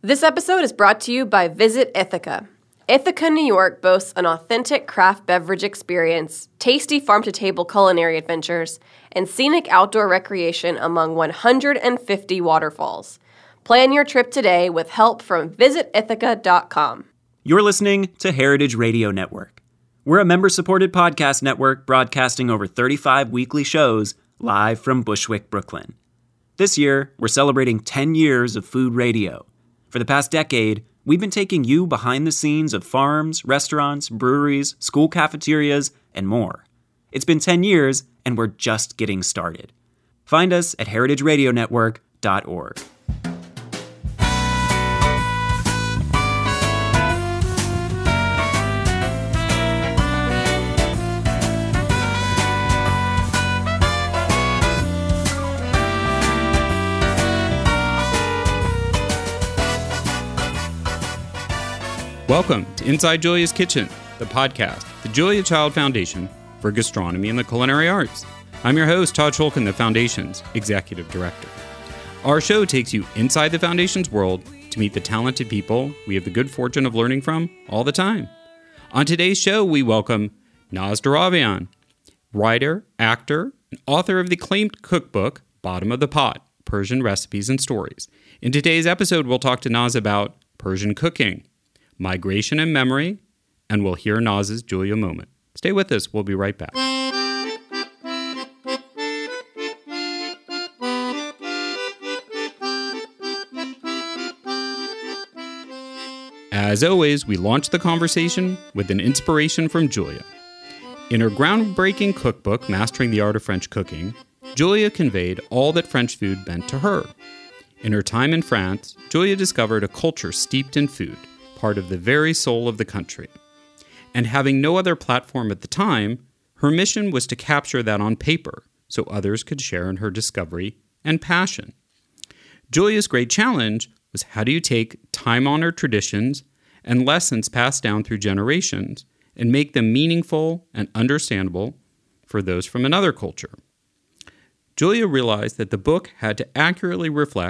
This episode is brought to you by Visit Ithaca. Ithaca, New York boasts an authentic craft beverage experience, tasty farm-to-table culinary adventures, and scenic outdoor recreation among 150 waterfalls. Plan your trip today with help from visitithaca.com. You're listening to Heritage Radio Network. We're a member-supported podcast network broadcasting over 35 weekly shows live from Bushwick, Brooklyn. This year, we're celebrating 10 years of food radio. For the past decade, we've been taking you behind the scenes of farms, restaurants, breweries, school cafeterias, and more. It's been 10 years, and we're just getting started. Find us at heritageradionetwork.org. Welcome to Inside Julia's Kitchen, the podcast, the Julia Child Foundation for Gastronomy and the Culinary Arts. I'm your host, Todd Shulkin, the Foundation's Executive Director. Our show takes you inside the Foundation's world to meet the talented people we have the good fortune of learning from all the time. On today's show, we welcome Naz Daravian, writer, actor, and author of the acclaimed cookbook, Bottom of the Pot, Persian Recipes and Stories. In today's episode, we'll talk to Naz about Persian cooking, migration and memory, and we'll hear Naz's Julia moment. Stay with us. We'll be right back. As always, we launch the conversation with an inspiration from Julia. In her groundbreaking cookbook, Mastering the Art of French Cooking, Julia conveyed all that French food meant to her. In her time in France, Julia discovered a culture steeped in food, part of the very soul of the country. And having no other platform at the time, her mission was to capture that on paper so others could share in her discovery and passion. Julia's great challenge was, how do you take time-honored traditions and lessons passed down through generations and make them meaningful and understandable for those from another culture? Julia realized that the book had to accurately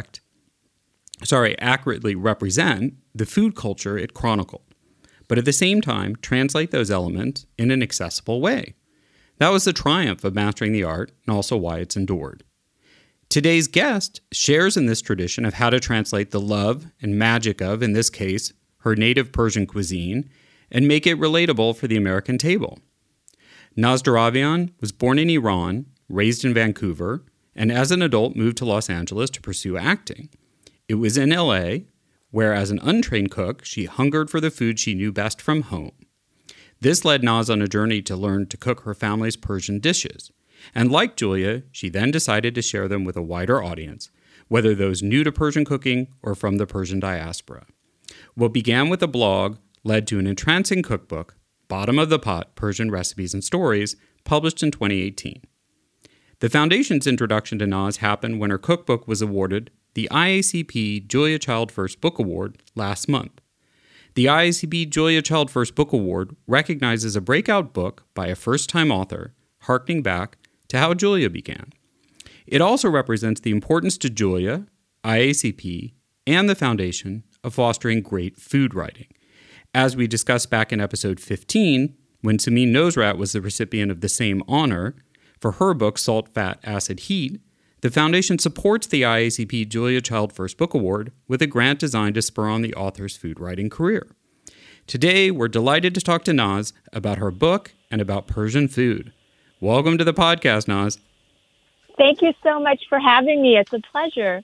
represent the food culture it chronicled, but at the same time translate those elements in an accessible way. That was the triumph of mastering the art and also why it's endured. Today's guest shares in this tradition of how to translate the love and magic of, in this case, her native Persian cuisine and make it relatable for the American table. Naz Daravian was born in Iran, raised in Vancouver, and as an adult moved to Los Angeles to pursue acting. It was in LA, where as an untrained cook, she hungered for the food she knew best from home. This led Naz on a journey to learn to cook her family's Persian dishes. And like Julia, she then decided to share them with a wider audience, whether those new to Persian cooking or from the Persian diaspora. What began with a blog led to an entrancing cookbook, Bottom of the Pot, Persian Recipes and Stories, published in 2018. The Foundation's introduction to Naz happened when her cookbook was awarded the IACP Julia Child First Book Award last month. The IACP Julia Child First Book Award recognizes a breakout book by a first-time author, harkening back to how Julia began. It also represents the importance to Julia, IACP, and the Foundation of fostering great food writing. As we discussed back in episode 15, when Samin Nosrat was the recipient of the same honor for her book Salt, Fat, Acid, Heat, the Foundation supports the IACP Julia Child First Book Award with a grant designed to spur on the author's food writing career. Today, we're delighted to talk to Naz about her book and about Persian food. Welcome to the podcast, Naz. Thank you so much for having me. It's a pleasure.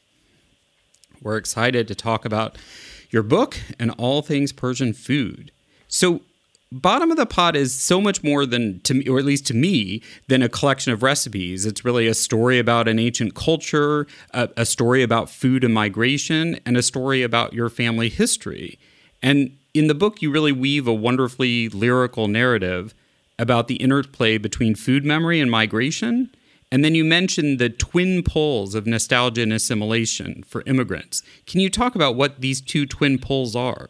We're excited to talk about your book and all things Persian food. So, Bottom of the Pot is so much more than, to me, or at least to me, than a collection of recipes. It's really a story about an ancient culture, a story about food and migration, and a story about your family history. And in the book, you really weave a wonderfully lyrical narrative about the interplay between food memory and migration. And then you mentioned the twin poles of nostalgia and assimilation for immigrants. Can you talk about what these two twin poles are?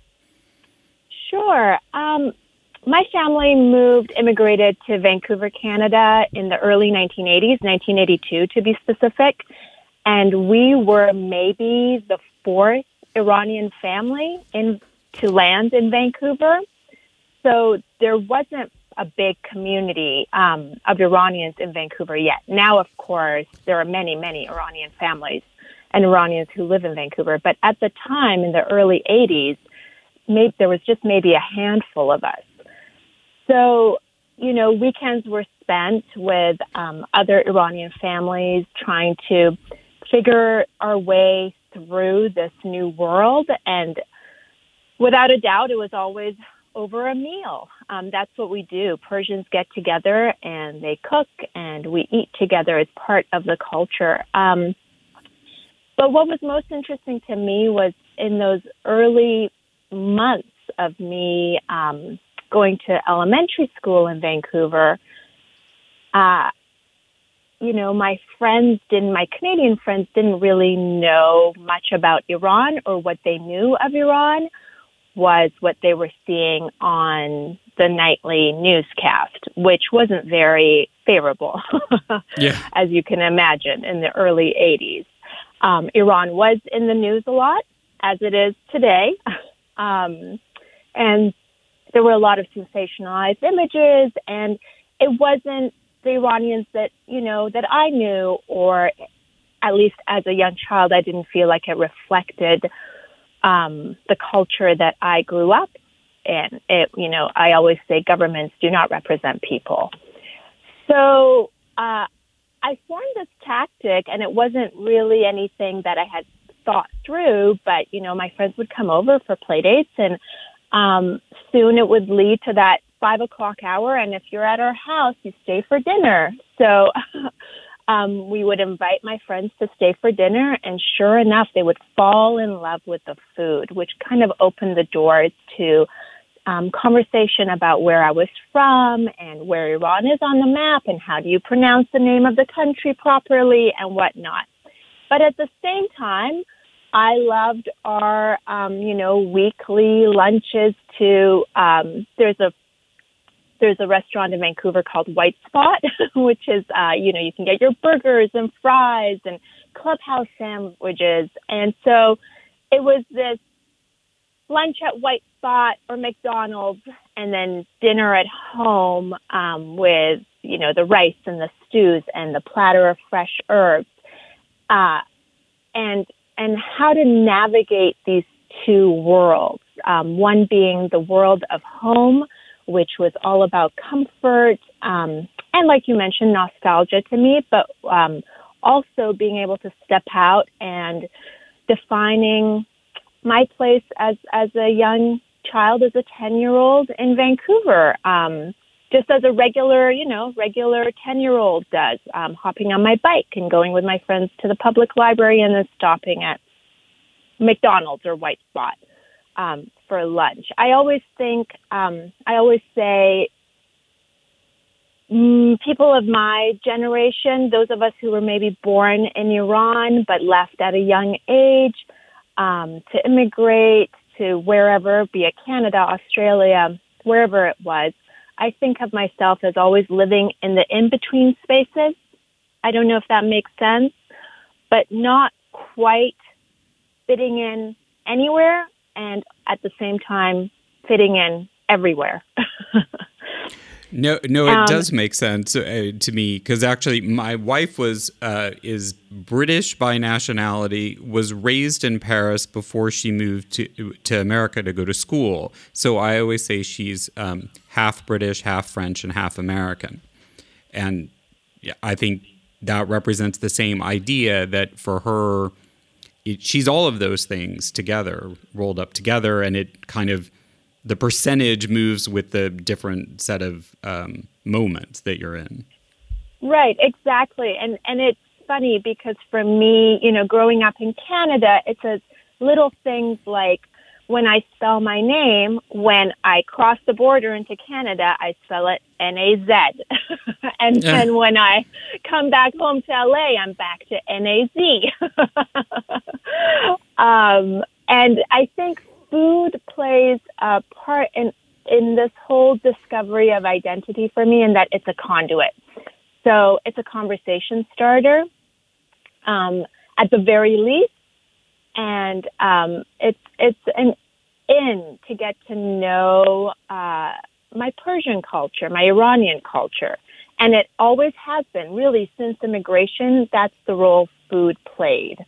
Sure. My family immigrated to Vancouver, Canada in the early 1980s, 1982 to be specific. And we were maybe the fourth Iranian family to land in Vancouver. So there wasn't a big community of Iranians in Vancouver yet. Now, of course, there are many, many Iranian families and Iranians who live in Vancouver. But at the time, in the early 80s, there was just maybe a handful of us. So, weekends were spent with other Iranian families trying to figure our way through this new world. And without a doubt, it was always over a meal. That's what we do. Persians get together and they cook and we eat together as part of the culture. But what was most interesting to me was in those early months of me going to elementary school in Vancouver, my Canadian friends didn't really know much about Iran, or what they knew of Iran was what they were seeing on the nightly newscast, which wasn't very favorable, as you can imagine, in the early 80s. Iran was in the news a lot, as it is today. And there were a lot of sensationalized images, and it wasn't the Iranians that I knew, or at least as a young child, I didn't feel like it reflected the culture that I grew up in. I always say governments do not represent people. So I formed this tactic, and it wasn't really anything that I had thought through, but, my friends would come over for play dates, and soon it would lead to that 5 o'clock hour, and if you're at our house, you stay for dinner. So we would invite my friends to stay for dinner, and sure enough, they would fall in love with the food, which kind of opened the doors to conversation about where I was from and where Iran is on the map and how do you pronounce the name of the country properly and whatnot. But at the same time, I loved our, weekly lunches to, there's a restaurant in Vancouver called White Spot, which is, you can get your burgers and fries and clubhouse sandwiches. And so it was this lunch at White Spot or McDonald's, and then dinner at home with, the rice and the stews and the platter of fresh herbs. And how to navigate these two worlds, one being the world of home, which was all about comfort, and like you mentioned, nostalgia to me, but also being able to step out and defining my place as a young child, as a 10-year-old in Vancouver, just as a regular 10-year-old does, hopping on my bike and going with my friends to the public library and then stopping at McDonald's or White Spot for lunch. I always say people of my generation, those of us who were maybe born in Iran but left at a young age to immigrate to wherever, be it Canada, Australia, wherever it was, I think of myself as always living in the in-between spaces. I don't know if that makes sense, but not quite fitting in anywhere and at the same time fitting in everywhere. No, it does make sense to me, because actually my wife is British by nationality, was raised in Paris before she moved to America to go to school. So I always say she's half British, half French, and half American. And I think that represents the same idea that for her, she's all of those things together, rolled up together, and it kind of, the percentage moves with the different set of moments that you're in. Right, exactly. And it's funny because for me, growing up in Canada, it's a little things like when I spell my name, when I cross the border into Canada, I spell it N-A-Z. And then when I come back home to LA, I'm back to N-A-Z. And I think food plays a part in this whole discovery of identity for me, in that it's a conduit. So it's a conversation starter, at the very least, and it's an in to get to know my Persian culture, my Iranian culture. And it always has been, really, since immigration. That's the role food played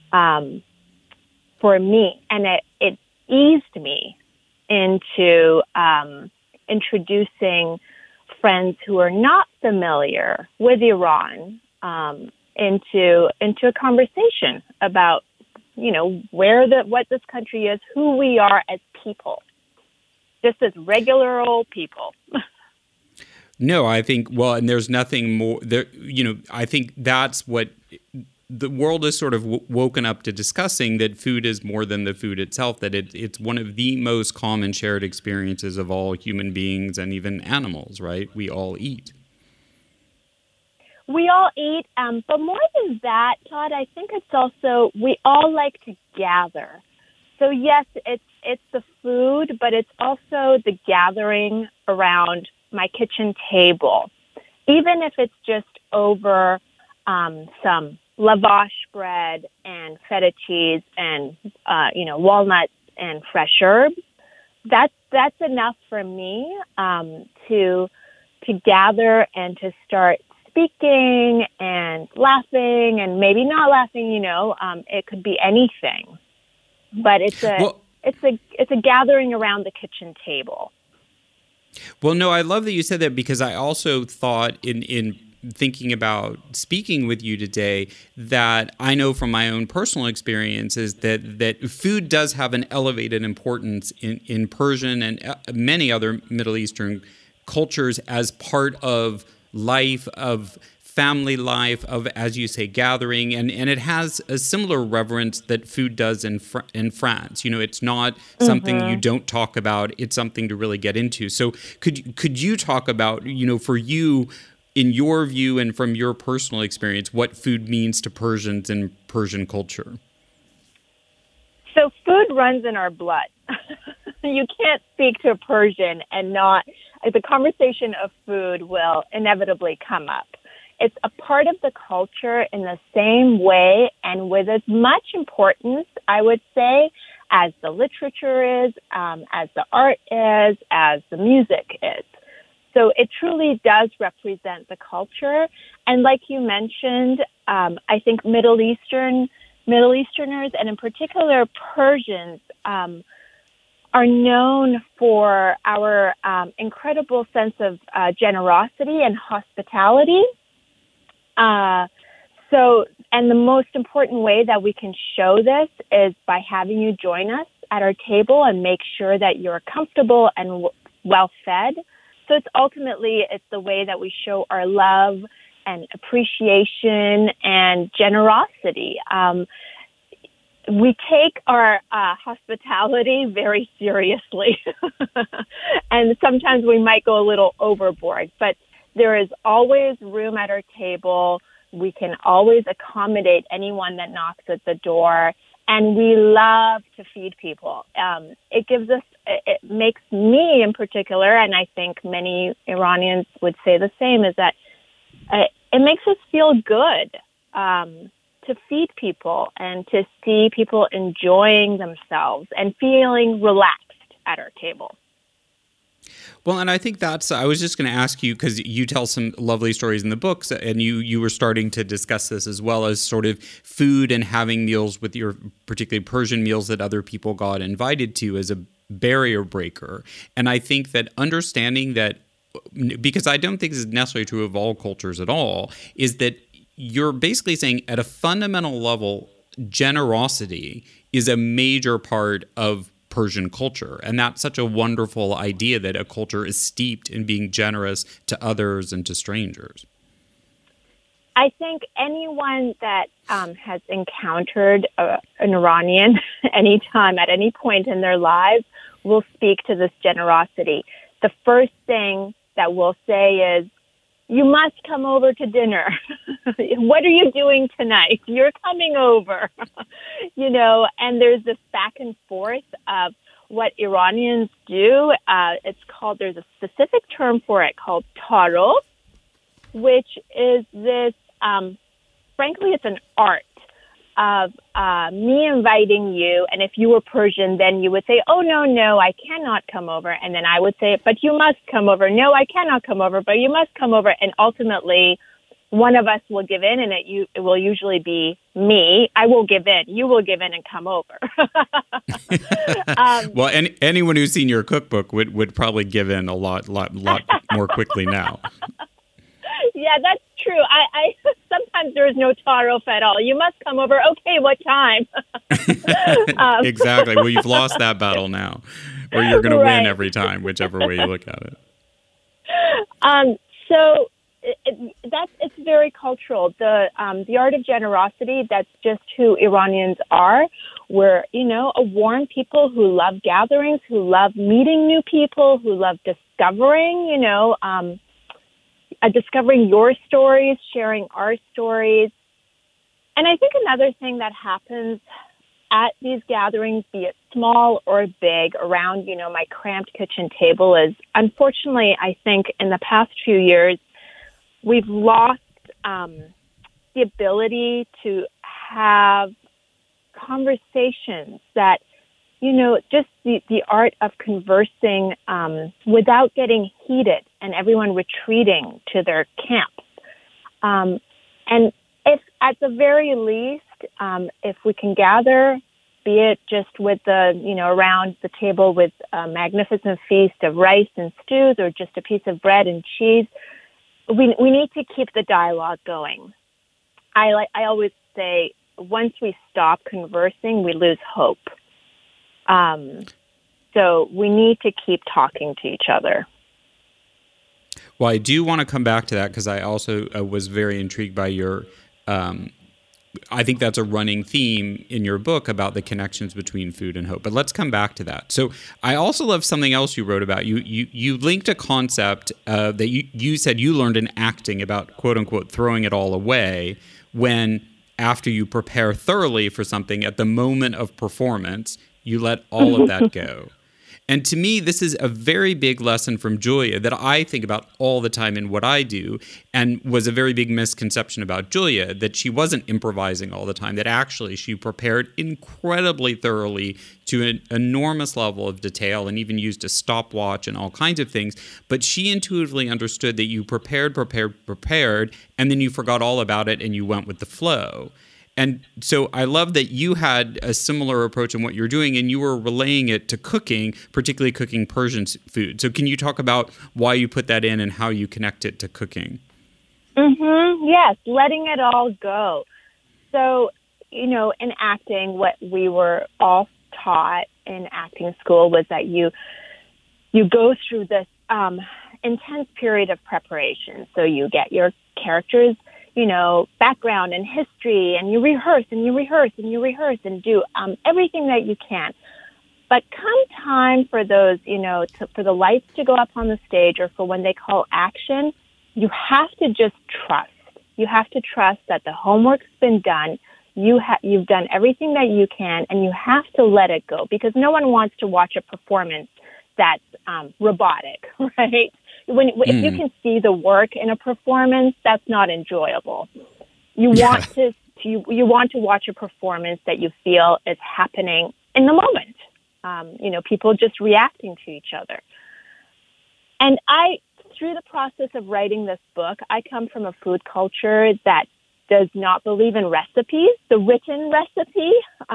for me. And it eased me into introducing friends who are not familiar with Iran into a conversation about, what this country is, who we are as people, just as regular old people. No, I think, and there's nothing more there. I think that's what the world is sort of woken up to discussing, that food is more than the food itself, that it's one of the most common shared experiences of all human beings and even animals, right? We all eat. We all eat, but more than that, Todd, I think it's also, we all like to gather. So yes, it's the food, but it's also the gathering around my kitchen table, even if it's just over some lavash bread and feta cheese and walnuts and fresh herbs. That's enough for me to gather and to start speaking and laughing, and maybe not laughing. It could be anything, but it's a gathering around the kitchen table. Well, no, I love that you said that, because I also thought in thinking about speaking with you today that I know from my own personal experiences that food does have an elevated importance in Persian and many other Middle Eastern cultures as part of life, of family life, of, as you say, gathering, and it has a similar reverence that food does in France. It's not something you don't talk about; it's something to really get into. So, could you talk about, for you, in your view and from your personal experience, what food means to Persians and Persian culture? So, food runs in our blood. You can't speak to a Persian and not. The conversation of food will inevitably come up. It's a part of the culture in the same way and with as much importance, I would say, as the literature is, as the art is, as the music is. So it truly does represent the culture. And like you mentioned, I think Middle Easterners, and in particular Persians, are known for our incredible sense of generosity and hospitality. And the most important way that we can show this is by having you join us at our table and make sure that you're comfortable and well fed. So it's the way that we show our love and appreciation and generosity. We take our hospitality very seriously, and sometimes we might go a little overboard, but there is always room at our table. We can always accommodate anyone that knocks at the door, and we love to feed people. It makes me in particular, and I think many Iranians would say the same, is that it makes us feel good to feed people and to see people enjoying themselves and feeling relaxed at our table. Well, and I think I was just going to ask you, because you tell some lovely stories in the books, and you were starting to discuss this as well, as sort of food and having meals with your, particularly Persian meals that other people got invited to, as a barrier breaker. And I think that understanding that, because I don't think this is necessarily true of all cultures at all, is that you're basically saying at a fundamental level, generosity is a major part of Persian culture. And that's such a wonderful idea, that a culture is steeped in being generous to others and to strangers. I think anyone that has encountered an Iranian anytime, at any point in their lives, will speak to this generosity. The first thing that we'll say is, you must come over to dinner. What are you doing tonight? You're coming over. And there's this back and forth of what Iranians do. There's a specific term for it called tarof, which is this, frankly, it's an art of me inviting you, and if you were Persian, then you would say, oh, no, I cannot come over. And then I would say, but you must come over. No, I cannot come over, but you must come over. And ultimately, one of us will give in, and it will usually be me. I will give in. You will give in and come over. Well, anyone who's seen your cookbook would probably give in a lot more quickly now. Yeah, that's true. I sometimes there is no tarof at all. You must come over. Okay, what time? Exactly. Well, you've lost that battle now, or you're going to win every time, whichever way you look at it. So it's very cultural. The art of generosity. That's just who Iranians are. We're a warm people who love gatherings, who love meeting new people, who love discovering. Discovering your stories, sharing our stories. And I think another thing that happens at these gatherings, be it small or big, around, my cramped kitchen table is, unfortunately, I think in the past few years, we've lost the ability to have conversations that, just the art of conversing without getting heated and everyone retreating to their camps. And if at the very least, if we can gather, be it just with around the table with a magnificent feast of rice and stews or just a piece of bread and cheese, we need to keep the dialogue going. I always say, once we stop conversing, we lose hope. So we need to keep talking to each other. Well, I do want to come back to that because I also was very intrigued by your, I think that's a running theme in your book about the connections between food and hope. But let's come back to that. So I also love something else you wrote about. You linked a concept that you said you learned in acting about, quote unquote, throwing it all away when, after you prepare thoroughly for something, at the moment of performance, you let all of that go. And to me, this is a very big lesson from Julia that I think about all the time in what I do, and was a very big misconception about Julia, that she wasn't improvising all the time, that actually she prepared incredibly thoroughly to an enormous level of detail and even used a stopwatch and all kinds of things. But she intuitively understood that you prepared, and then you forgot all about it and you went with the flow. And so I love that you had a similar approach in what you're doing, and you were relaying it to cooking, particularly cooking Persian food. So can you talk about why you put that in and how you connect it to cooking? Yes, letting it all go. So, in acting, what we were all taught in acting school was that you go through this intense period of preparation. So you get your characters background and history, and you rehearse and you rehearse and you rehearse and do everything that you can. But come time for those, for the lights to go up on the stage, or for when they call action, you have to just trust. You have to trust that the homework's been done. You've done everything that you can, and you have to let it go, because no one wants to watch a performance that's robotic, right? If you can see the work in a performance, that's not enjoyable. You want you want to watch a performance that you feel is happening in the moment. People just reacting to each other. And through the process of writing this book, I come from a food culture that does not believe in recipes, the written recipe.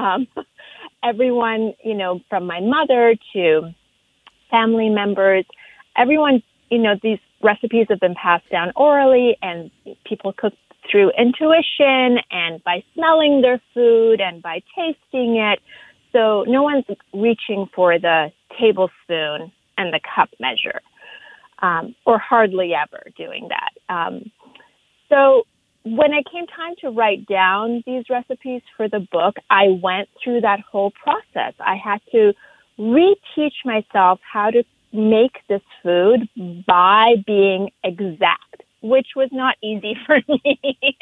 Everyone, from my mother to family members, everyone, these recipes have been passed down orally, and people cook through intuition and by smelling their food and by tasting it. So no one's reaching for the tablespoon and the cup measure, or hardly ever doing that. So when it came time to write down these recipes for the book, I went through that whole process. I had to reteach myself how to make this food by being exact, which was not easy for me.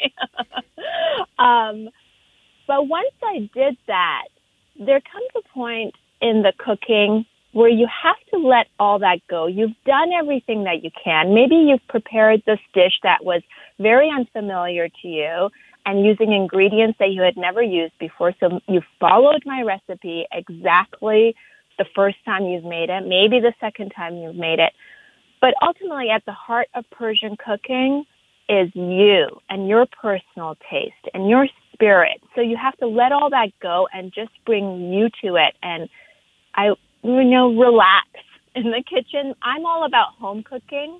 But once I did that, there comes a point in the cooking where you have to let all that go. You've done everything that you can. Maybe you've prepared this dish that was very unfamiliar to you, and using ingredients that you had never used before. So you followed my recipe exactly the first time you've made it, maybe the second time you've made it. But ultimately, at the heart of Persian cooking is you and your personal taste and your spirit. So you have to let all that go and just bring you to it. And relax in the kitchen. I'm all about home cooking.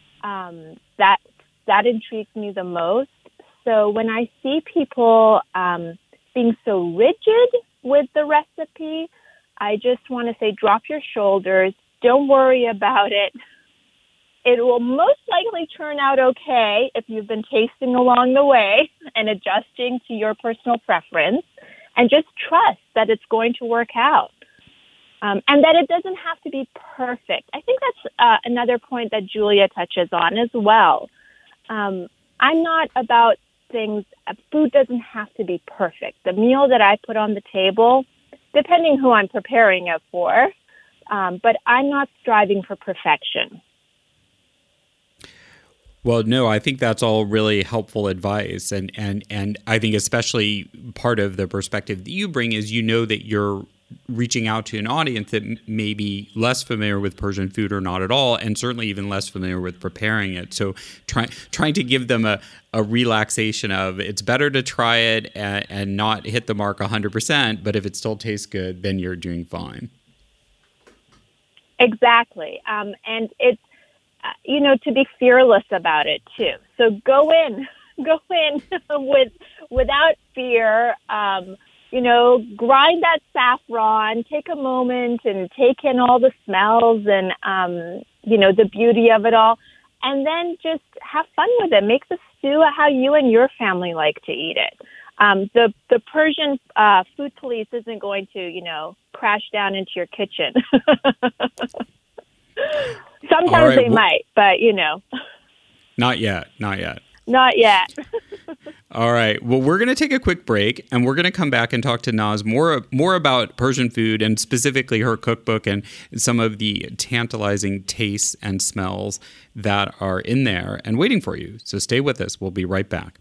That intrigues me the most. So when I see people being so rigid with the recipe, I just want to say, drop your shoulders. Don't worry about it. It will most likely turn out okay if you've been tasting along the way and adjusting to your personal preference, and just trust that it's going to work out. And that it doesn't have to be perfect. I think that's another point that Julia touches on as well. I'm not about things, food doesn't have to be perfect. The meal that I put on the table, depending who I'm preparing it for, but I'm not striving for perfection. Well, no, I think that's all really helpful advice. And I think especially part of the perspective that you bring is that you're reaching out to an audience that may be less familiar with Persian food or not at all, and certainly even less familiar with preparing it. So trying to give them a relaxation of it's better to try it and not hit the mark 100%, but if it still tastes good, then you're doing fine. Exactly. And it's, to be fearless about it too. So go in without fear. Grind that saffron, take a moment and take in all the smells and, the beauty of it all. And then just have fun with it. Make the stew how you and your family like to eat it. The Persian food police isn't going to, crash down into your kitchen. Sometimes they might, but, Not yet. Not yet. All right. Well, we're going to take a quick break, and we're going to come back and talk to Naz more about Persian food and specifically her cookbook and some of the tantalizing tastes and smells that are in there and waiting for you. So stay with us. We'll be right back.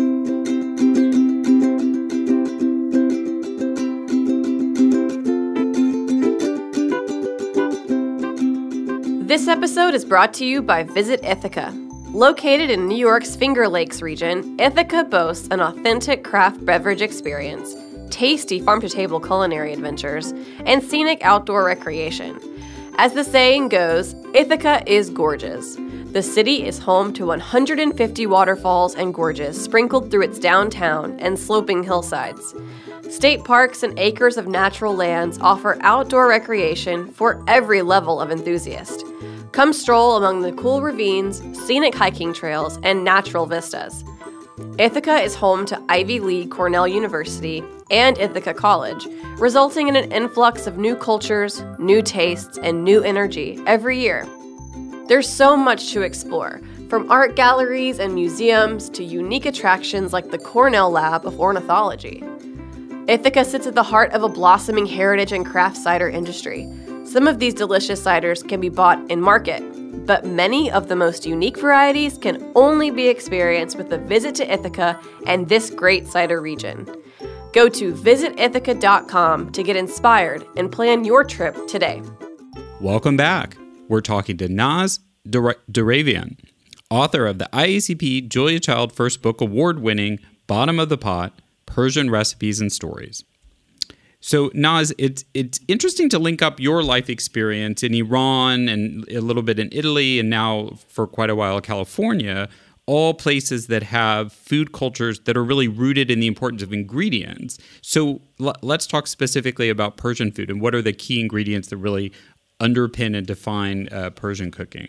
This episode is brought to you by Visit Ithaca. Located in New York's Finger Lakes region, Ithaca boasts an authentic craft beverage experience, tasty farm-to-table culinary adventures, and scenic outdoor recreation. As the saying goes, Ithaca is gorgeous. The city is home to 150 waterfalls and gorges sprinkled through its downtown and sloping hillsides. State parks and acres of natural lands offer outdoor recreation for every level of enthusiast. Come stroll among the cool ravines, scenic hiking trails, and natural vistas. Ithaca is home to Ivy League Cornell University and Ithaca College, resulting in an influx of new cultures, new tastes, and new energy every year. There's so much to explore, from art galleries and museums to unique attractions like the Cornell Lab of Ornithology. Ithaca sits at the heart of a blossoming heritage and craft cider industry. Some of these delicious ciders can be bought in market, but many of the most unique varieties can only be experienced with a visit to Ithaca and this great cider region. Go to visitithaca.com to get inspired and plan your trip today. Welcome back. We're talking to Naz Deravian, author of the IACP Julia Child First Book Award-winning Bottom of the Pot, Persian Recipes and Stories. So, Naz, it's interesting to link up your life experience in Iran and a little bit in Italy and now for quite a while California, all places that have food cultures that are really rooted in the importance of ingredients. So let's talk specifically about Persian food and what are the key ingredients that really underpin and define Persian cooking?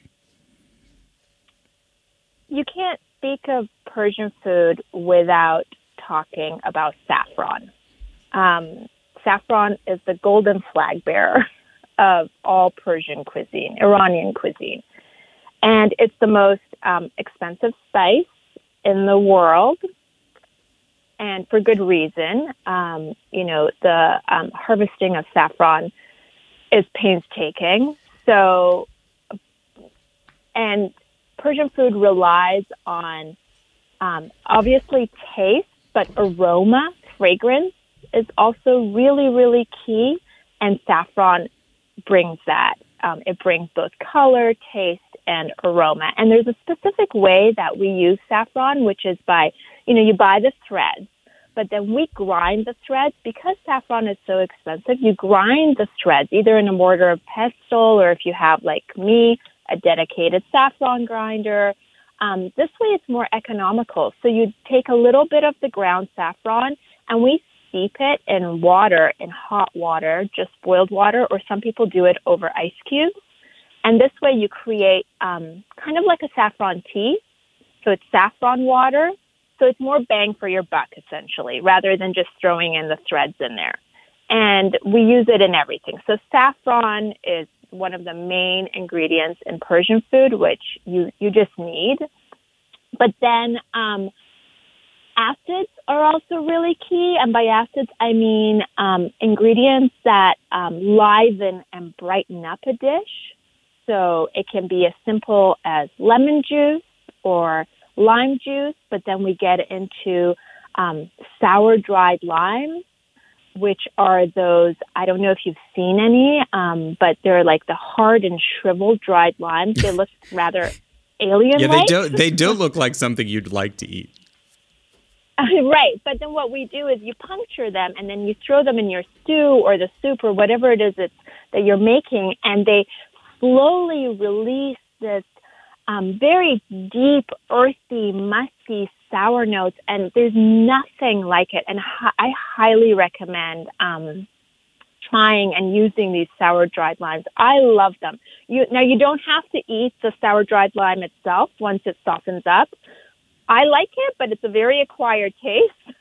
You can't speak of Persian food without talking about saffron. Saffron is the golden flag bearer of all Persian cuisine, Iranian cuisine. And it's the most expensive spice in the world, and for good reason. The harvesting of saffron is painstaking. So, and Persian food relies on obviously taste, but aroma, fragrance is also really, really key. And saffron brings that. It brings both color, taste, and aroma. And there's a specific way that we use saffron, which is by, you buy the threads, but then we grind the threads. Because saffron is so expensive, you grind the threads either in a mortar or pestle, or if you have, like me, a dedicated saffron grinder. This way it's more economical. So you take a little bit of the ground saffron and we steep it in water, in hot water, just boiled water, or some people do it over ice cubes. And this way you create kind of like a saffron tea. So it's saffron water. So it's more bang for your buck, essentially, rather than just throwing in the threads in there. And we use it in everything. So saffron is one of the main ingredients in Persian food, which you just need. But then acids are also really key. And by acids, I mean ingredients that liven and brighten up a dish. So it can be as simple as lemon juice or lime juice, but then we get into sour dried limes, which are those, I don't know if you've seen any, but they're like the hard and shriveled dried limes. They look rather alien-like. Yeah, they don't look like something you'd like to eat. Right, but then what we do is you puncture them and then you throw them in your stew or the soup or whatever it is that you're making, and they slowly release this very deep, earthy, musky, sour notes, and there's nothing like it. And I highly recommend trying and using these sour dried limes. I love them. You don't have to eat the sour dried lime itself once it softens up. I like it, but it's a very acquired taste.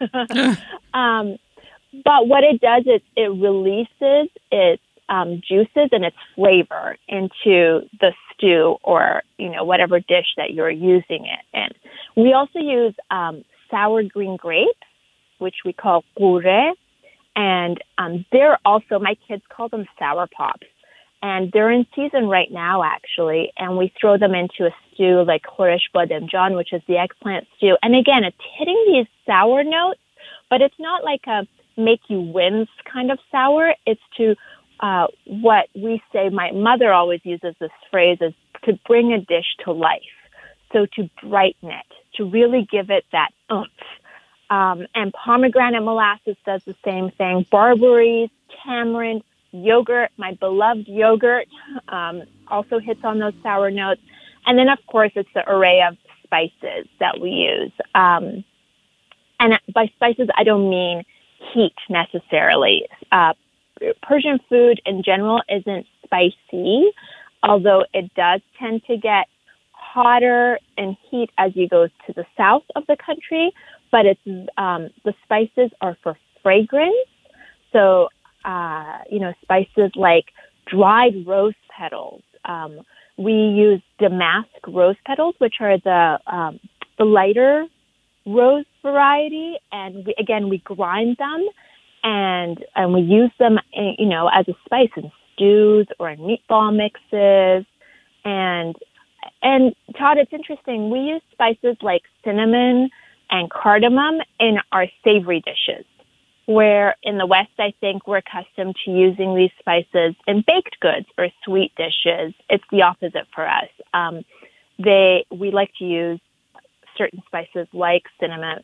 But what it does is it releases its juices and its flavor into the stew or, whatever dish that you're using it in. We also use sour green grapes, which we call kure. And they're also, my kids call them sour pops. And they're in season right now, actually. And we throw them into a stew like khoresh bademjan, which is the eggplant stew. And again, it's hitting these sour notes, but it's not like a make you wince kind of sour. It's to what we say, my mother always uses this phrase, is to bring a dish to life. So to brighten it, to really give it that oomph. And pomegranate molasses does the same thing. Barberries, tamarind, yogurt, my beloved yogurt, also hits on those sour notes. And then, of course, it's the array of spices that we use. And by spices, I don't mean heat necessarily. Persian food in general isn't spicy, although it does tend to get hotter in heat as you go to the south of the country. But it's the spices are for fragrance. So, spices like dried rose petals. We use damask rose petals, which are the lighter rose variety, and we grind them and we use them, as a spice in stews or in meatball mixes. And Todd, it's interesting. We use spices like cinnamon and cardamom in our savory dishes, where in the West, I think we're accustomed to using these spices in baked goods or sweet dishes. It's the opposite for us. We like to use certain spices like cinnamon,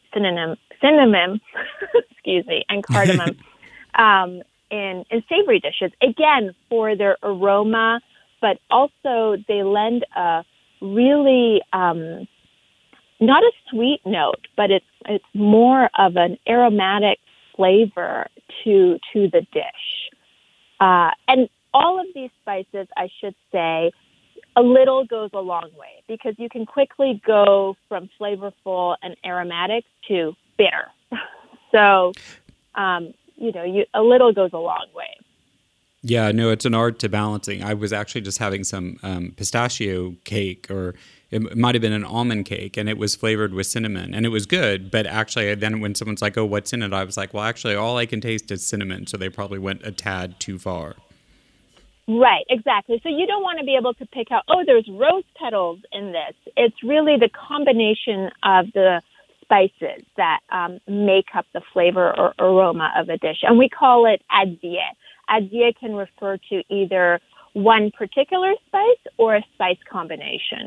excuse me, and cardamom in savory dishes, again, for their aroma, but also they lend a really not a sweet note, but it's more of an aromatic flavor to the dish. And all of these spices, I should say, a little goes a long way, because you can quickly go from flavorful and aromatic to bitter. So, a little goes a long way. Yeah, no, it's an art to balancing. I was actually just having some pistachio cake, or it might have been an almond cake, and it was flavored with cinnamon, and it was good. But actually, then when someone's like, oh, what's in it? I was like, well, actually, all I can taste is cinnamon. So they probably went a tad too far. Right, exactly. So you don't want to be able to pick out, oh, there's rose petals in this. It's really the combination of the spices that make up the flavor or aroma of a dish. And we call it adzye. Adzye can refer to either one particular spice or a spice combination.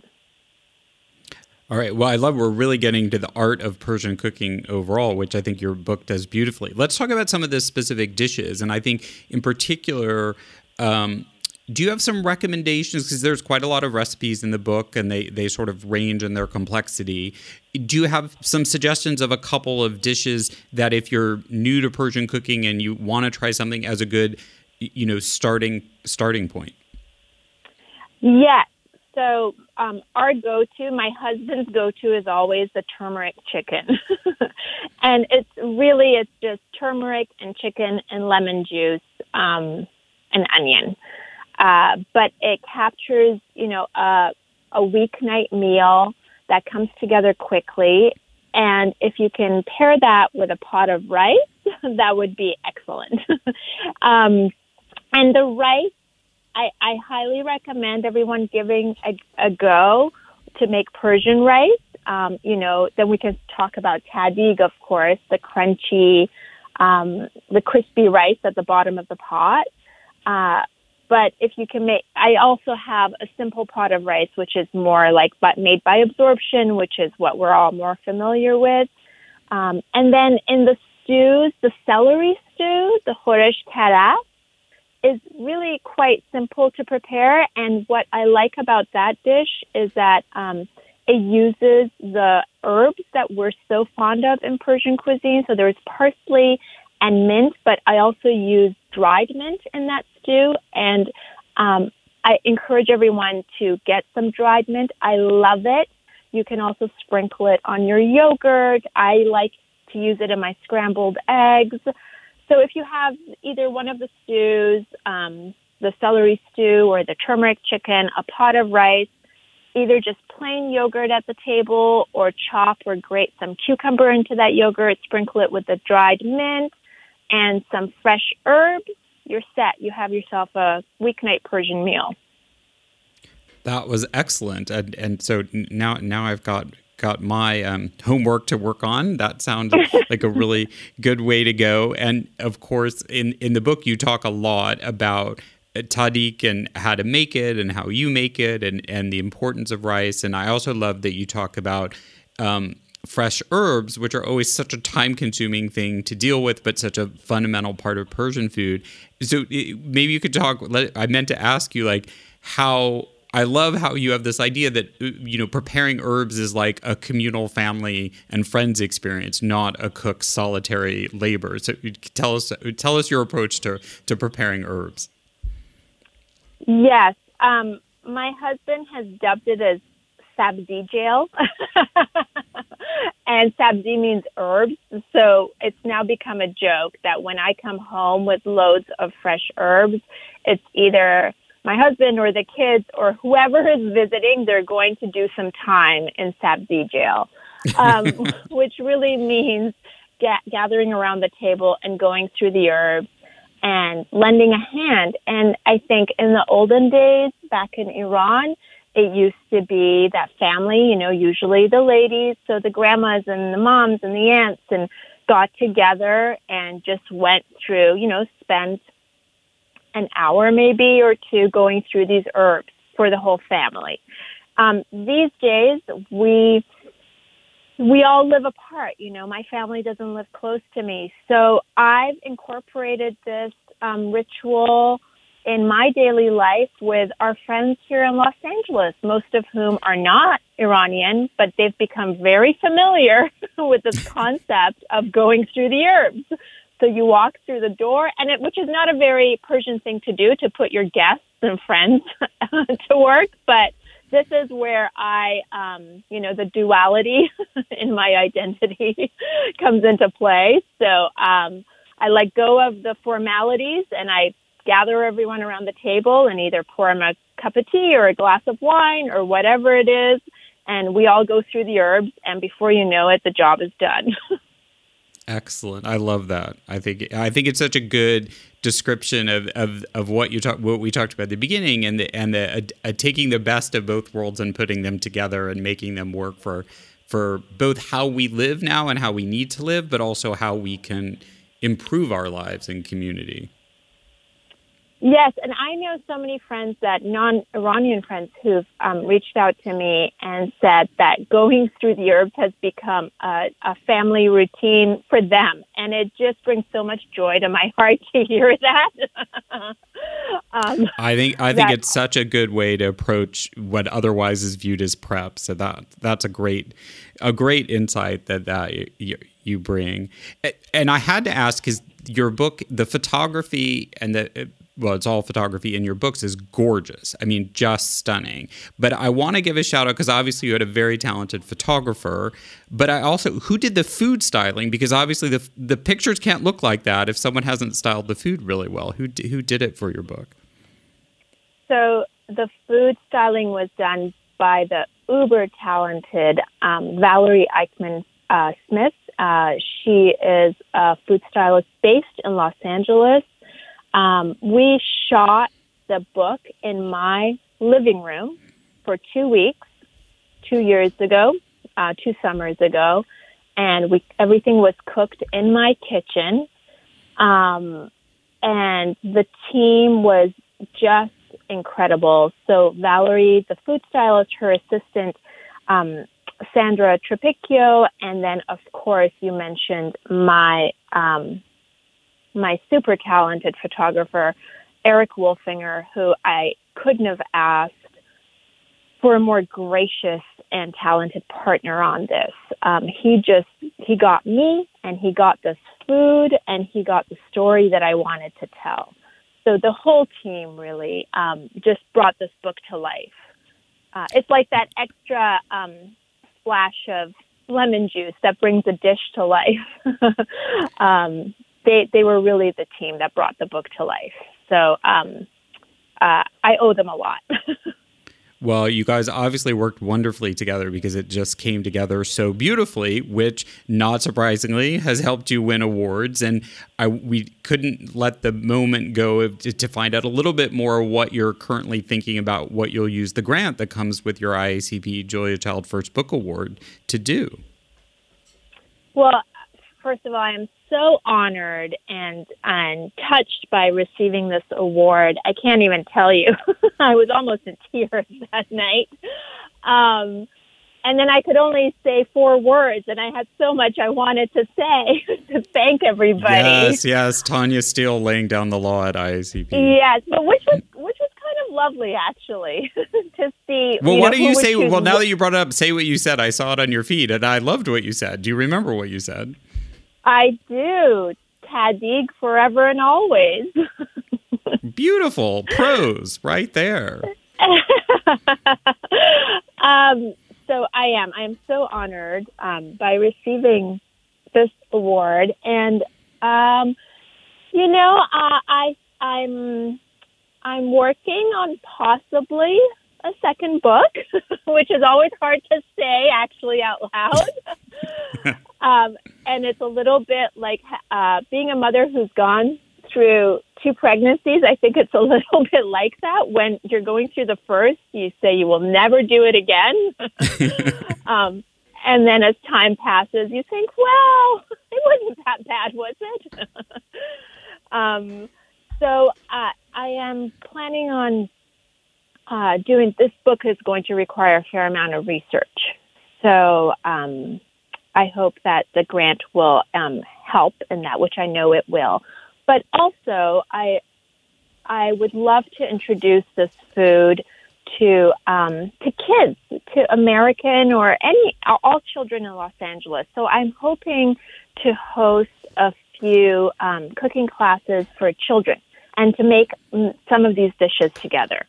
All right. Well, I love we're really getting to the art of Persian cooking overall, which I think your book does beautifully. Let's talk about some of the specific dishes. And I think in particular, do you have some recommendations? Because there's quite a lot of recipes in the book and they sort of range in their complexity. Do you have some suggestions of a couple of dishes that if you're new to Persian cooking and you want to try something as a good, starting point? Yes. So our go-to, my husband's go-to is always the turmeric chicken. And it's just turmeric and chicken and lemon juice and onion. But it captures, a weeknight meal that comes together quickly. And if you can pair that with a pot of rice, that would be excellent. And the rice, I highly recommend everyone giving a go to make Persian rice. Then we can talk about tahdig, of course, the crunchy, the crispy rice at the bottom of the pot. But if you can I also have a simple pot of rice, which is more like made by absorption, which is what we're all more familiar with. And then in the stews, the celery stew, the khoresh taraf, is really quite simple to prepare. And what I like about that dish is that it uses the herbs that we're so fond of in Persian cuisine. So there's parsley and mint, but I also use dried mint in that stew. And I encourage everyone to get some dried mint. I love it. You can also sprinkle it on your yogurt. I like to use it in my scrambled eggs. So if you have either one of the stews, the celery stew or the turmeric chicken, a pot of rice, either just plain yogurt at the table or chop or grate some cucumber into that yogurt, sprinkle it with the dried mint and some fresh herbs, you're set. You have yourself a weeknight Persian meal. That was excellent. And so now I've got my homework to work on. That sounds like a really good way to go. And of course, in the book, you talk a lot about tahdig and how to make it and how you make it and the importance of rice. And I also love that you talk about fresh herbs, which are always such a time-consuming thing to deal with, but such a fundamental part of Persian food. So maybe you could talk, I meant to ask you, how I love how you have this idea that, preparing herbs is like a communal family and friends experience, not a cook's solitary labor. So tell us your approach to preparing herbs. Yes. My husband has dubbed it as sabzi jail. And sabzi means herbs. So it's now become a joke that when I come home with loads of fresh herbs, it's either my husband or the kids or whoever is visiting, they're going to do some time in sabzi jail, which really means gathering around the table and going through the herbs and lending a hand. And I think in the olden days, back in Iran, it used to be that family, usually the ladies, so the grandmas and the moms and the aunts, and got together and just went through, spent an hour maybe or two going through these herbs for the whole family. These days, we all live apart. My family doesn't live close to me. So I've incorporated this ritual in my daily life with our friends here in Los Angeles, most of whom are not Iranian, but they've become very familiar with this concept of going through the herbs. So you walk through the door, which is not a very Persian thing to do, to put your guests and friends to work, but this is where the duality in my identity comes into play. So I let go of the formalities and I gather everyone around the table and either pour them a cup of tea or a glass of wine or whatever it is, and we all go through the herbs, and before you know it, the job is done. Excellent. I love that. I think it's such a good description of what we talked about at the beginning, and the taking the best of both worlds and putting them together and making them work for for both how we live now and how we need to live, but also how we can improve our lives and community. Yes, and I know so many friends, that non-Iranian friends, who've reached out to me and said that going through the herbs has become a family routine for them. And it just brings so much joy to my heart to hear that. I think it's such a good way to approach what otherwise is viewed as prep. So that's a great insight that you bring. And I had to ask, because your book, the photography and it's all photography in your books is gorgeous. I mean, just stunning. But I want to give a shout out, because obviously you had a very talented photographer. But who did the food styling? Because obviously the pictures can't look like that if someone hasn't styled the food really well. Who did it for your book? So the food styling was done by the uber talented Valerie Eichmann Smith. She is a food stylist based in Los Angeles. We shot the book in my living room for 2 weeks, 2 years ago, 2 summers ago, and everything was cooked in my kitchen. And the team was just incredible. So Valerie, the food stylist, her assistant, Sandra Trapicchio, and then, of course, you mentioned my super talented photographer, Eric Wolfinger, who I couldn't have asked for a more gracious and talented partner on this. He got me, and he got this food, and he got the story that I wanted to tell. So the whole team really just brought this book to life. It's like that extra splash of lemon juice that brings a dish to life. They were really the team that brought the book to life. So I owe them a lot. Well, you guys obviously worked wonderfully together, because it just came together so beautifully, which, not surprisingly, has helped you win awards. And we couldn't let the moment go to find out a little bit more what you're currently thinking about, what you'll use the grant that comes with your IACP Julia Child First Book Award to do. Well, first of all, I'm so honored and touched by receiving this award. I can't even tell you. I was almost in tears that night. And then I could only say 4 words, and I had so much I wanted to say to thank everybody. Yes, Tanya Steele laying down the law at IACP. Yes, but which was kind of lovely, actually, to see. Well, why don't you say? Well, now that you brought it up, say what you said. I saw it on your feed, and I loved what you said. Do you remember what you said? I do. Tahdig forever and always. Beautiful prose right there. So I am so honored by receiving this award, and I'm working on possibly a second book, which is always hard to say actually out loud. And it's a little bit like being a mother who's gone through 2 pregnancies. I think it's a little bit like that. When you're going through the first, you say you will never do it again. And then as time passes, you think, well, it wasn't that bad, was it? So I am planning on doing this book is going to require a fair amount of research. So I hope that the grant will help in that, which I know it will. But also, I would love to introduce this food to kids, to American or all children in Los Angeles. So I'm hoping to host a few cooking classes for children and to make some of these dishes together.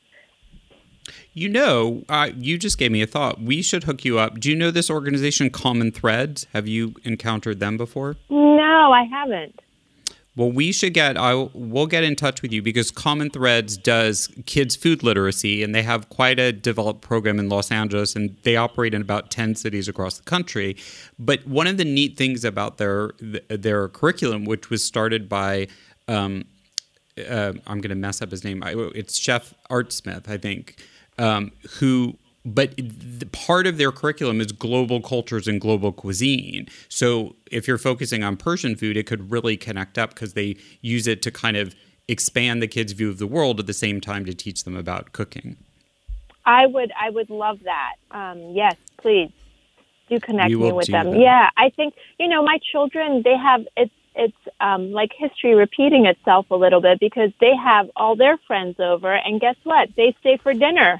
You just gave me a thought. We should hook you up. Do you know this organization, Common Threads? Have you encountered them before? No, I haven't. Well, we'll get in touch with you, because Common Threads does kids' food literacy, and they have quite a developed program in Los Angeles, and they operate in about 10 cities across the country. But one of the neat things about their curriculum, which was started by, I'm going to mess up his name. It's Chef Art Smith, I think, who part of their curriculum is global cultures and global cuisine. So if you're focusing on Persian food, it could really connect up because they use it to kind of expand the kids' view of the world at the same time to teach them about cooking. I would love that. Yes, please do connect me with them. That. Yeah, I think, my children, they have, it's like history repeating itself a little bit because they have all their friends over, and guess what? They stay for dinner.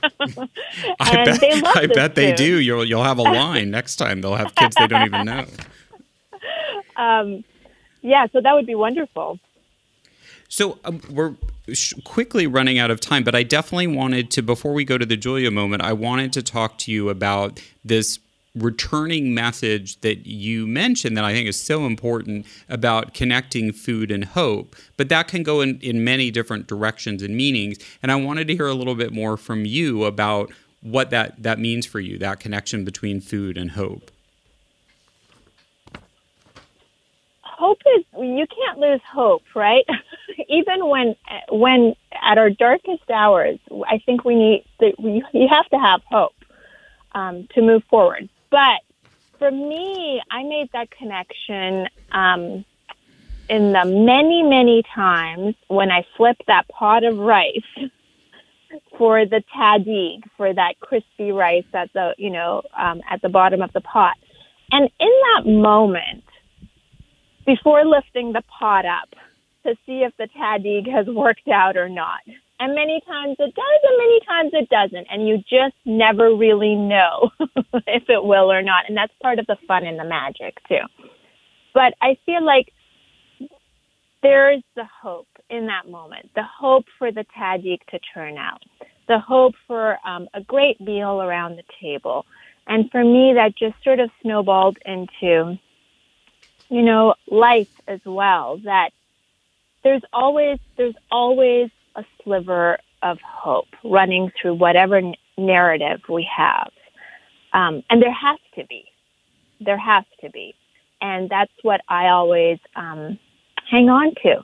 I bet they do. You'll have a line next time. They'll have kids they don't even know. Yeah, so that would be wonderful. So we're quickly running out of time, but I definitely wanted to, before we go to the Julia moment, I wanted to talk to you about this returning message that you mentioned that I think is so important about connecting food and hope, but that can go in many different directions and meanings. And I wanted to hear a little bit more from you about what that means for you, that connection between food and hope. Hope is, you can't lose hope, right? Even when at our darkest hours, I think you have to have hope to move forward. But for me, I made that connection in the many, many times when I flipped that pot of rice for the tahdig, for that crispy rice at the bottom of the pot. And in that moment, before lifting the pot up to see if the tahdig has worked out or not. And many times it does, and many times it doesn't. And you just never really know if it will or not. And that's part of the fun and the magic, too. But I feel like there's the hope in that moment, the hope for the tahdig to turn out, the hope for a great meal around the table. And for me, that just sort of snowballed into, life as well, that there's always a sliver of hope running through whatever narrative we have. And there has to be. And that's what I always hang on to.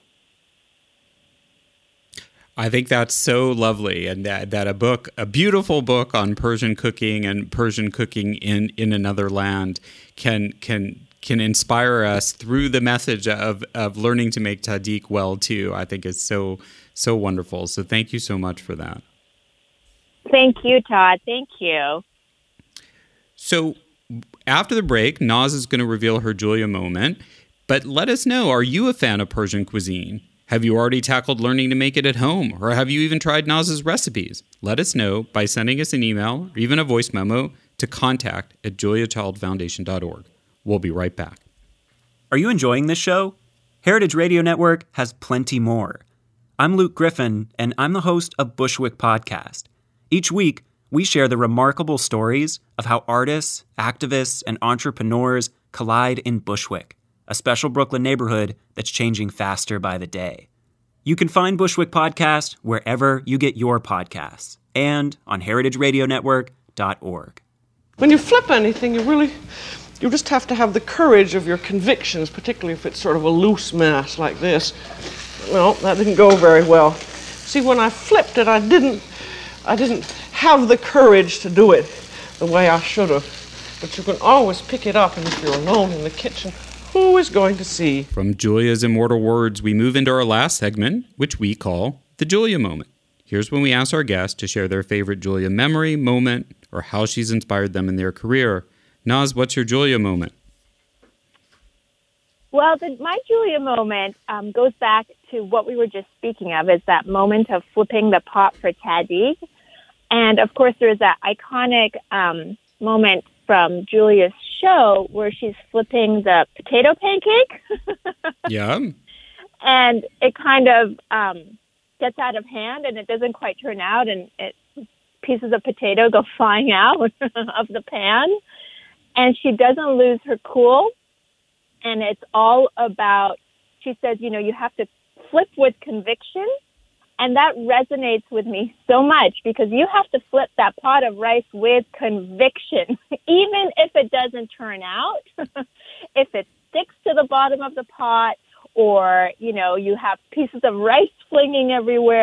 I think that's so lovely, and that a beautiful book on Persian cooking and Persian cooking in another land can inspire us through the message of learning to make tahdig well too. I think is so wonderful. So thank you so much for that. Thank you, Todd. Thank you. So after the break, Naz is going to reveal her Julia moment. But let us know, are you a fan of Persian cuisine? Have you already tackled learning to make it at home? Or have you even tried Naz's recipes? Let us know by sending us an email or even a voice memo to contact@juliachildfoundation.org. We'll be right back. Are you enjoying this show? Heritage Radio Network has plenty more. I'm Luke Griffin, and I'm the host of Bushwick Podcast. Each week, we share the remarkable stories of how artists, activists, and entrepreneurs collide in Bushwick, a special Brooklyn neighborhood that's changing faster by the day. You can find Bushwick Podcast wherever you get your podcasts and on heritageradionetwork.org. When you flip anything, you just have to have the courage of your convictions, particularly if it's sort of a loose mass like this. Well, that didn't go very well. See, when I flipped it, I didn't have the courage to do it the way I should have. But you can always pick it up, and if you're alone in the kitchen, who is going to see? From Julia's immortal words, we move into our last segment, which we call the Julia moment. Here's when we ask our guests to share their favorite Julia memory, moment, or how she's inspired them in their career. Naz, what's your Julia moment? Well, my Julia moment goes back to what we were just speaking of, is that moment of flipping the pot for tahdig. And, of course, there's that iconic moment from Julia's show where she's flipping the potato pancake. Yeah. And it kind of gets out of hand, and it doesn't quite turn out, and pieces of potato go flying out of the pan. And she doesn't lose her cool. And it's all about, she says, you have to flip with conviction. And that resonates with me so much, because you have to flip that pot of rice with conviction, even if it doesn't turn out, if it sticks to the bottom of the pot, or, you have pieces of rice flinging everywhere.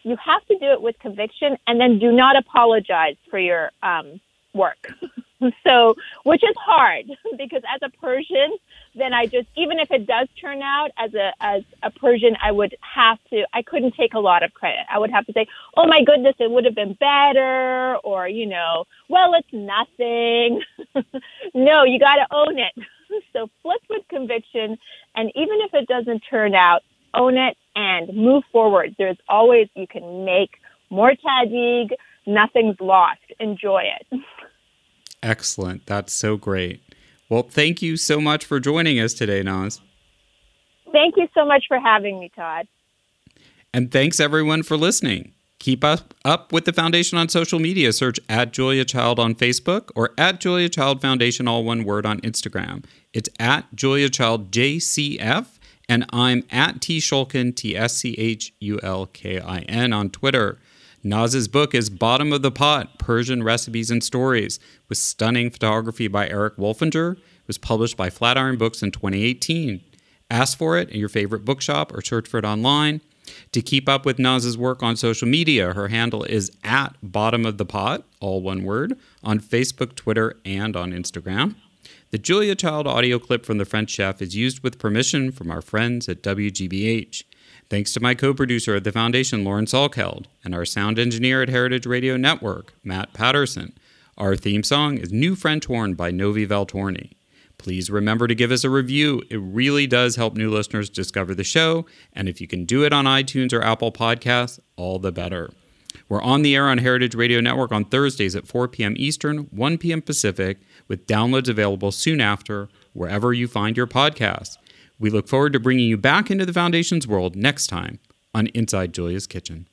you have to do it with conviction, and then do not apologize for your work. So, which is hard, because as a Persian, then even if it does turn out as a Persian, I couldn't take a lot of credit. I would have to say, oh my goodness, it would have been better, or, well, it's nothing. No, you got to own it. So flip with conviction, and even if it doesn't turn out, own it and move forward. You can make more tahdig. Nothing's lost. Enjoy it. Excellent. That's so great. Well, thank you so much for joining us today, Naz. Thank you so much for having me, Todd. And thanks, everyone, for listening. Keep up with the Foundation on social media. Search @JuliaChild on Facebook or @JuliaChild Foundation, all one word, on Instagram. It's @JuliaChild JCF, and I'm @TShulkin, TSCHULKIN, on Twitter. Naz's book is Bottom of the Pot, Persian Recipes and Stories, with stunning photography by Eric Wolfinger. It was published by Flatiron Books in 2018. Ask for it at your favorite bookshop or search for it online. To keep up with Naz's work on social media, her handle is @BottomOfThePot, all one word, on Facebook, Twitter, and on Instagram. The Julia Child audio clip from The French Chef is used with permission from our friends at WGBH. Thanks to my co-producer at the Foundation, Lauren Salkeld, and our sound engineer at Heritage Radio Network, Matt Patterson. Our theme song is New French Horn by Novi Valtorni. Please remember to give us a review. It really does help new listeners discover the show, and if you can do it on iTunes or Apple Podcasts, all the better. We're on the air on Heritage Radio Network on Thursdays at 4 p.m. Eastern, 1 p.m. Pacific, with downloads available soon after, wherever you find your podcasts. We look forward to bringing you back into the Foundation's world next time on Inside Julia's Kitchen.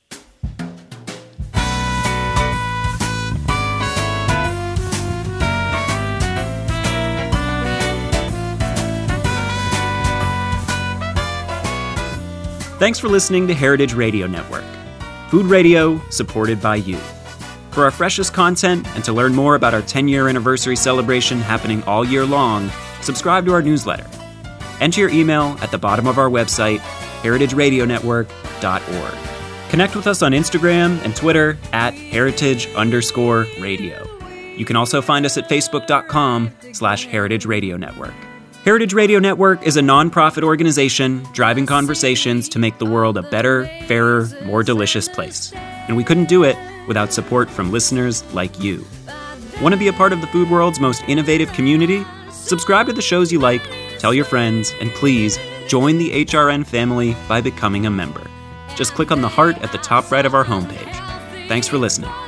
Thanks for listening to Heritage Radio Network, food radio supported by you. For our freshest content and to learn more about our 10-year anniversary celebration happening all year long, subscribe to our newsletter. Enter your email at the bottom of our website, heritageradionetwork.org. Connect with us on Instagram and Twitter @heritage_radio. You can also find us at facebook.com/Heritage Radio Network. Heritage Radio Network is a nonprofit organization driving conversations to make the world a better, fairer, more delicious place. And we couldn't do it without support from listeners like you. Want to be a part of the food world's most innovative community? Subscribe to the shows you like, tell your friends, and please join the HRN family by becoming a member. Just click on the heart at the top right of our homepage. Thanks for listening.